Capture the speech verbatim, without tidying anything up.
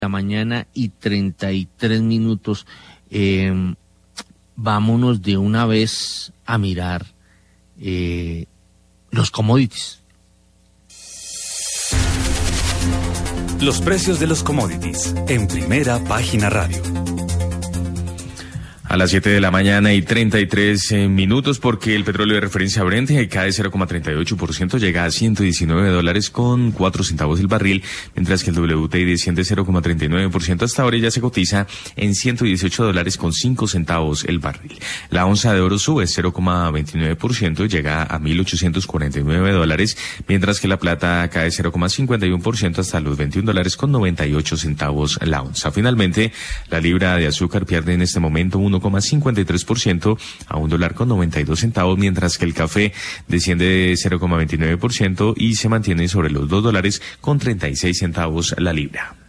La mañana y treinta y tres minutos. Eh, vámonos de una vez a mirar eh, los commodities. Los precios de los commodities en Primera Página Radio. A las siete de la mañana y treinta y tres eh, minutos, porque el petróleo de referencia Brent cae cero coma treinta y ocho por ciento, llega a ciento diecinueve dólares con cuatro centavos el barril, mientras que el W T I desciende cero coma treinta y nueve por ciento, hasta ahora ya se cotiza en ciento dieciocho dólares con cinco centavos el barril. La onza de oro sube cero coma veintinueve por ciento, llega a mil ochocientos cuarenta y nueve dólares, mientras que la plata cae cero coma cincuenta y uno por ciento hasta los veintiún dólares con noventa y ocho centavos la onza. Finalmente, la libra de azúcar pierde en este momento uno coma cincuenta y tres por ciento a un dólar con noventa y dos centavos, mientras que el café desciende cero coma veintinueve por ciento y se mantiene sobre los dos dólares con treinta y seis centavos la libra.